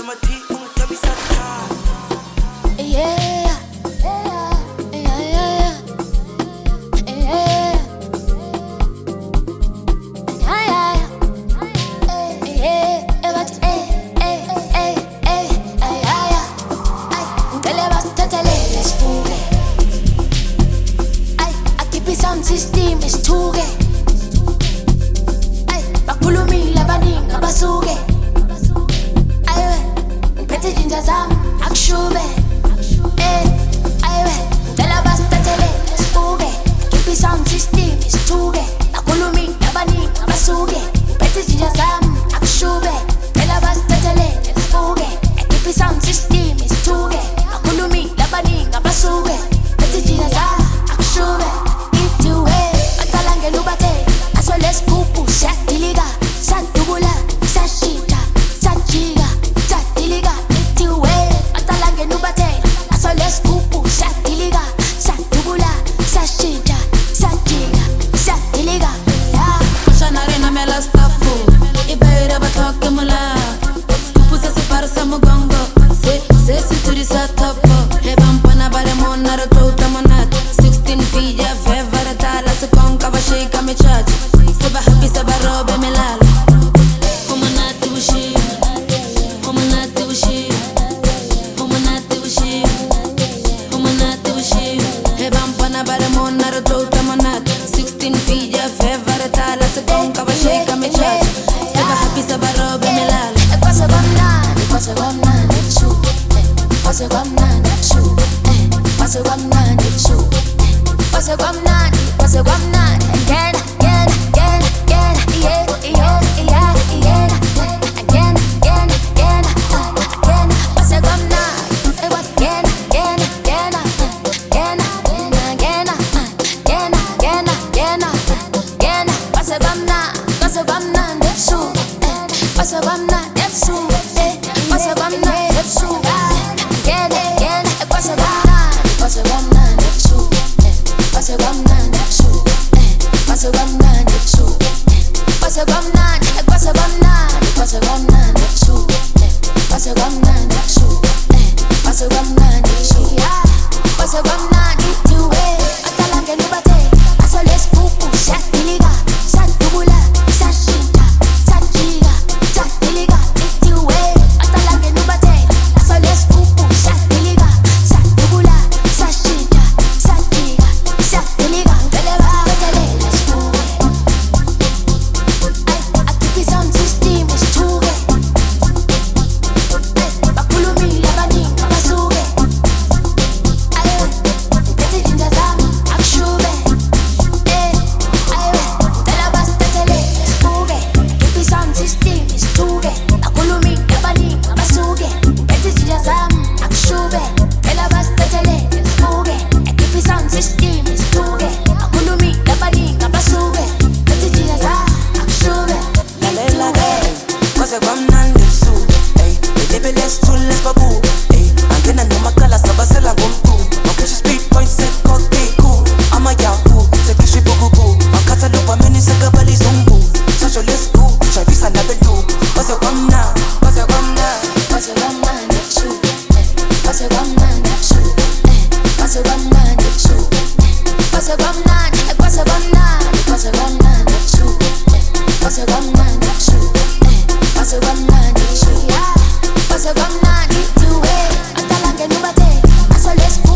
System is tuge. Ay, bakhulumi labaningi abasuke. Aywe, ngiphethe jinja zami akushube. Aywe, ngicela basithathele sibuke. Keep it sound system is tuge. Bakhulumi labaningi abasuke. Ngiphethe jinja zami akushube. Ngicela basithathele sibuke. Keep it sound system is tuge. Bakhulumi labaningi abasuke. Ngiphethe jinja zami akushube. Let's go, satiliga, satubula, sashita, sajiga, satiliga, itiwe, atalange nubate. So let's go, satiliga, satubula, sashita, sajiga, satiliga. Pushana rena mela stafu, ibeira batoke mula. Pusa se para samugongo, se situri sa topo. Hebampana bare monara tota monat. 16 feet ya fevara tala se konka ba shake me charge. Saba happy saba robe melala. Homanati wishi, homanati wishi, homanati wishi, homanati wishi. Hebampana bare monara tota monat. 16 feet ya fevara tala se konka ba shake me charge. Saba happy saba robe melala. Pasa gomnani, pasa gomnani shu. Pasa gomnani shu. Pasa gomnani shu. Pasa gomnani, pasa gomnani. Again, again, again, again. Yeah, yeah, yeah, yeah. Again, again, again, again. Pasa gomnani. Again, again, again, again, again, again, again, again, again. Pasa gomnani, pasa gomnani shu. Pasa gomnani shu. Pasa gomnani shu. Again, again. Pasa gomnani, pasa gomnani shu. Pasa gomnani shu. Pasa gomnani shu. Pasa gomnani, pasa gomnani, pasa gomnani shu. Pasa gomnani shu. Pasa gomnani shu. Pasa gomnani tuwe, atalange nubate. Aso let's go, satiliga, satubula, sashita, sajiga, satiliga, itiwe, atalange nubate. Aso let's go, satiliga, satubula, sashita, sajiga, satiliga. Teleba, telele, stuwe. I keep it on system is tuge. Bakulumi labaningi abasuke. Aywe, ngiphethe jinja zami akushube. Aywe, ngicela basithathele sibuke. Keep it on system is tuge. Bakulumi labaningi abasuke. Ngiphethe jinja zami akushube. Ngicela basithathele sibuke. Keep it on system is tuge. Bakulumi labaningi abasuke. Ngiphethe jinja zami akushube. Lalela gay, kwaze kwamnandi ebusuku, ey, belebelesi thule babu, ey, angena nomakhala sabasela ngomkhulu, makhesha speed point set cockpit cool, amayahu, sekhisha ibukuku, makhatha lobameni sekabala izungu, sasho let's go, jayivisa nabelu, kwaze kwamnandi, kwaze kwamnandi, Pasa gomnani shu. Pasa gomnani shu. Pasa gomnani shu. Pasa gomnani, pasa gomnani, pasa gomnani shu. Pasa gomnani shu. Pasa gomnani shu. Pasa gomnani tuwe, atalange nubate. Aso let's